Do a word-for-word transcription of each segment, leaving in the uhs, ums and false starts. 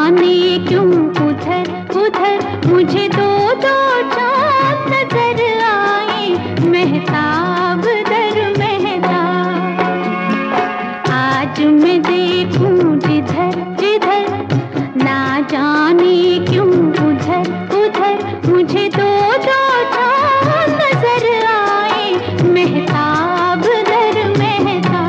जाने क्यों उधर उधर मुझे दो दो चाँद नजर आए, महताब दर महताब। आज मैं देखूं जिधर जिधर, ना जाने क्यों उधर उधर मुझे दो दो चाँद नजर आए, महताब दर महताब।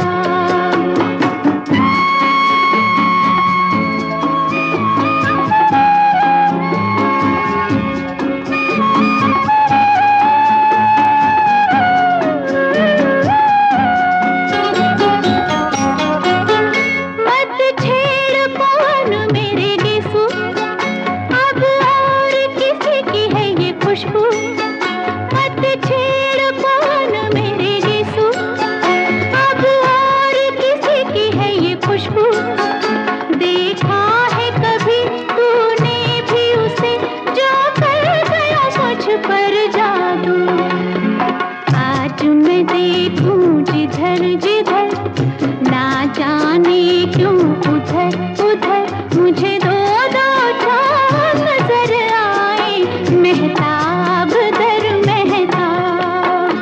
मत छेड़ कौन मेरे यीशु, अब और किसी की है ये खुशबू। देखा है कभी तूने भी उसे, जो कर गया मुझ पर जादू। आज मैं देखूं जिधर जिधर, ना जाने क्यों उधर उधर मुझे दो दो चाँद नजर आए, महताब दर महताब।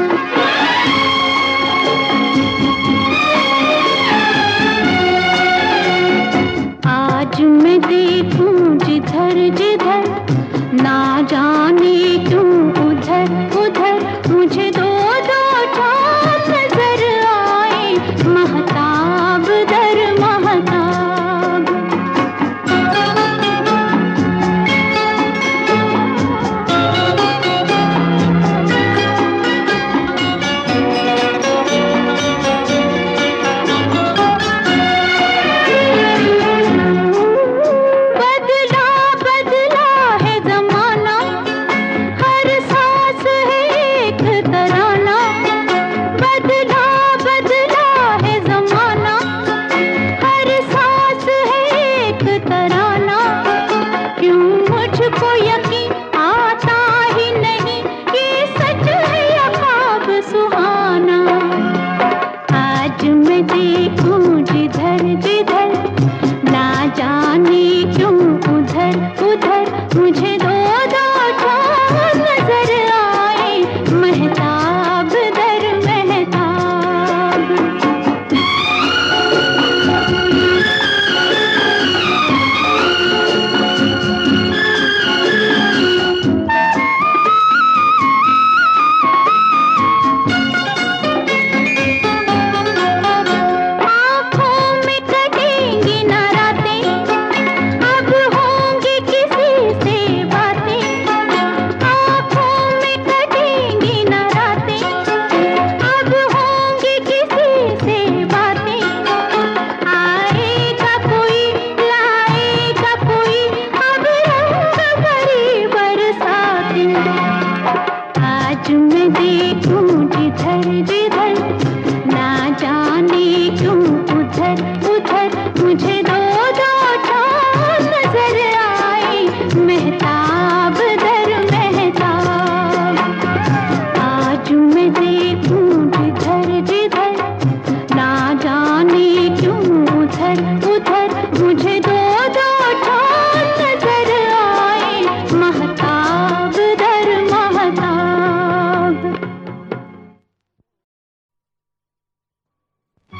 आज मैं देखूं जिधर जिधर, ना जाने क्यों उधर उधर मुझे दो दो चाँद नजर आए, महताब दर महताब। बदला बदला है जमाना, हर सांस है एक तराना। बदला बदला है जमाना, हर सांस है एक तराना। क्यों मुझको यकीन आता ही नहीं, ये सच है या ख्वाब सुहाना। आज मैं देखूं जिधर जिधर, ना जाने क्यों उधर उधर मुझे दो दो चाँद नजर आए, महताब दर महताब। आँखों में कटेंगी ना रातें, अब होंगी किसी से बातें। आँखों में कटेंगी ना रातें, अब होंगी किसी से बातें। आएगा कोई लाएगा कोई, अब रंग भरी बरसाती। आज मैं देखूं जिधर जिधर, ना जाने क्यों उधर उधर मुझे दो दो चाँद नजर आए, महताब दर महताब। आज मैं देखूं जिधर जिधर, ना जाने क्यों उधर उधर मुझे दो दो चाँद नजर आए, महताब